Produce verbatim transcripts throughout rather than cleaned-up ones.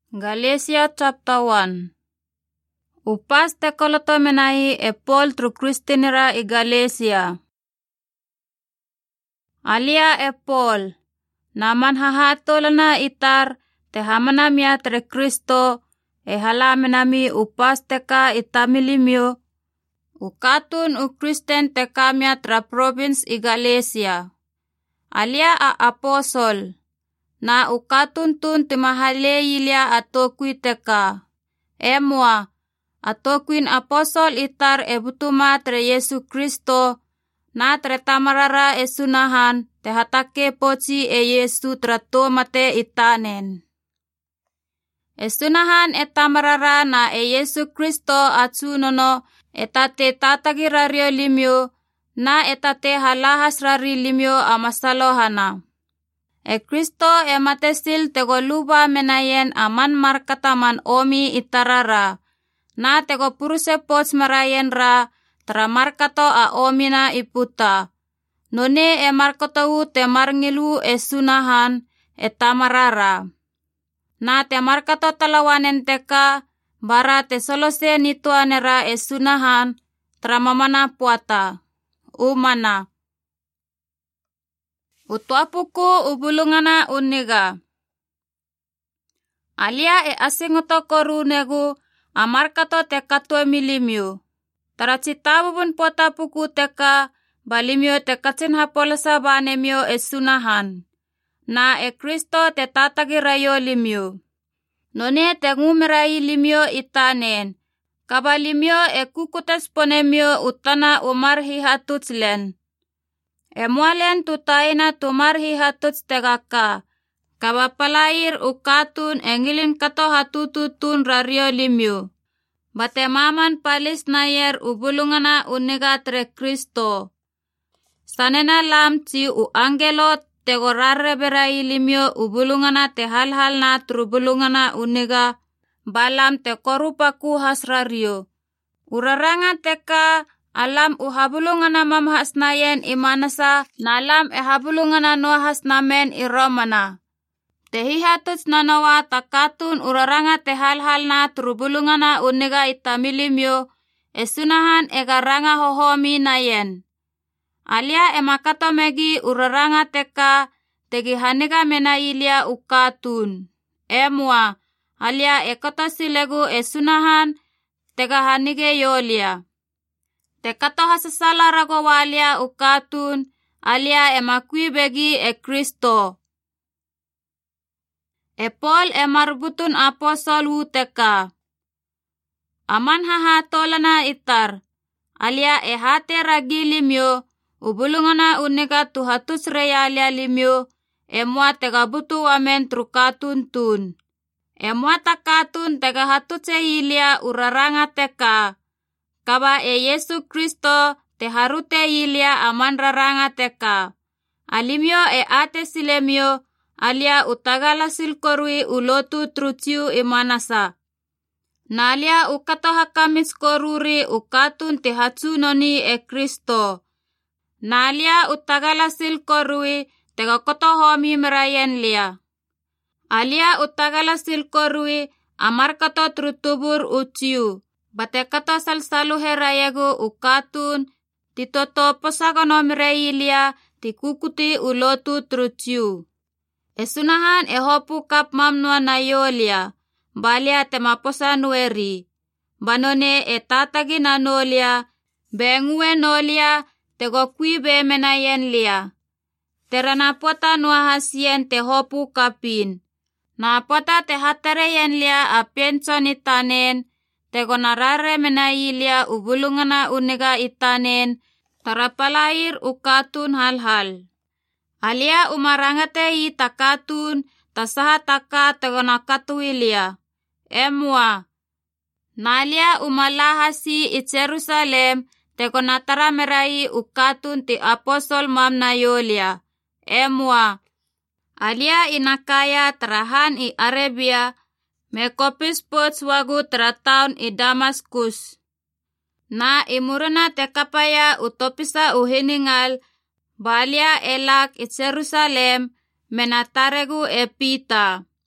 Galatia chapter one. Upas te koloto menai e Paul tru Kristinera i Galatia. Alia e Paul, naman hahatolana itar te hamana mia tre Kristo e halamenami upas teka itamilimio, ukatun u Kristen teka mia tra province i Galatia. Alia a aposol, na ukatun tun timahale ilia atokui teka. Emua, atokuin aposol itar e butuma tre Yesu Kristo, na tre tamarara e sunahan te hatake poci e Yesu trato mate itanen. E sunahan e tamarara na e Yesu Kristo atsunono etate tatagi rario limyo, na etate halahas rari limyo amasalohana. E Kristo e matesil tego luba menayen aman markataman omi itarara, na tego puruse pots marayen ra tra markato a omina iputa. None e markatohu te marngilu e sunahan e tamarara. Na te markato talawanen teka bara te solose nituanera e sunahan tra mamana puata. Umana. Utuapuku ubulungana uniga. Alia e asingoto koru negu amarkato te katue milimio. Taracitabubun potapuku teka balimio te kacin hapolesa banemio e sunahan. Na e Kristo te tatagi rayo limio. None te ngumirai limio itanen. Kabalimio e kukutes ponemio utana umar hihatutslen. E mualen tutaina tumar hihatuts tegaka. Kabapalair ukatun engilin kato hatututun rario limio. Bate maman palis nayer ubulungana uniga tre Kristo. Sanena lam ci u angelo tegorare berai limio ubulungana te hal-hal na trubulungana uniga. Balam te korupaku hasrario. Uraranga teka alam uhabulungana mamhas nayen imanasa nalam e habulungana nohas namen iromana. Tehihatuts nanawa takatun uraranga te hal-hal na trubulungana uniga itamilimyo esunahan egaranga hohomi nayen. Alia emakato megi uraranga teka tegi haniga menailia ukatun. Emua, alia ekoto silegu esunahan tega hanige yolia. Tekato hasasala rago walia ukatun alia emakui begi e Kristo. E Paul e marbutun aposol hu teka. Aman hahatolana itar. Alia e hate ragi limyo. Ubulungana uniga tuhatus reyalia limyo. E mua tega butu wamen trukatun tun. E mua takatun tega hatutse hilia uraranga teka. Kaba e Yesu Kristo te harute hilia aman raranga teka. Alimyo e ate silemyo. Alia utagala silkorui ulotu truciu imanasa. Nalia ukato hakamis koruri ukatun te hatsunoni e Kristo. Nalia utagala silkorui tega koto homi merayen lia. Alia utagala silkorui amarkato trutubur uciu. Batekato salsalu herayegu ukatun titoto posagono merailia tikukuti ulotu truciu. Esunahan ehopu kap mamnua na yolia, balia temaposa nueri. Banone etatagi na nolia, bengue nolia, tego kui be menayen lia. Terana pota nuahasien te hopu kapin. Na pota te hatareyen lia apienso itanen, tego narare menailia ubulungana uniga itanen, tarapalair ukatun hal-hal. Alia umarangate i takatun tasaha taka tegonakatuilia. Emua. Nalia umalahasi i Jerusalem tegonatara merai ukatun ti apostol mamna yolia. Emua. Alia inakaya terahan i Arabia mekopis pots wagu terataun i Damaskus. Na imuruna tekapaya utopisa uhiningal balia elak i Jerusalem menataregu e pita.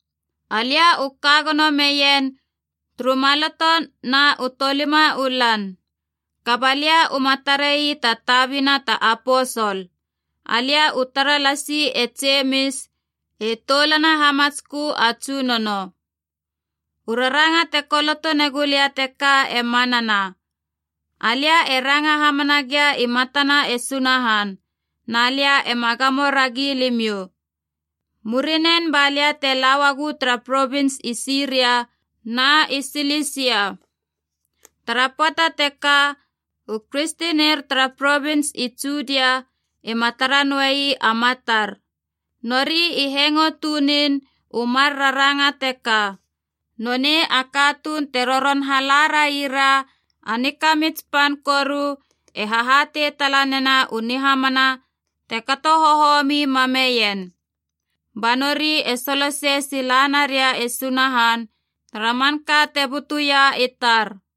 Alia ukagono meyen trumalaton na utolima ulan. Kabalia umatarei tatabina ta aposol. Alia utaralasi etsemis etolana hamatsku atsunono. Uraranga tekoloto negulia teka emanana. Alia eranga hamanagya imatana esunahan. Nalia emagamo ragi limyo. Murinen balia telawagu tra province Isiria na Isilisia. Terapota teka ukristiner tra province Itsudia imataranwai amatar. Nori ihengo tunin umar raranga teka. None akatun teroron halara ira anikamitspan koru ehahate talanena unihamana tekatohohomi mameyen. Banori esolose silanaria esunahan ramanka tebutuya itar.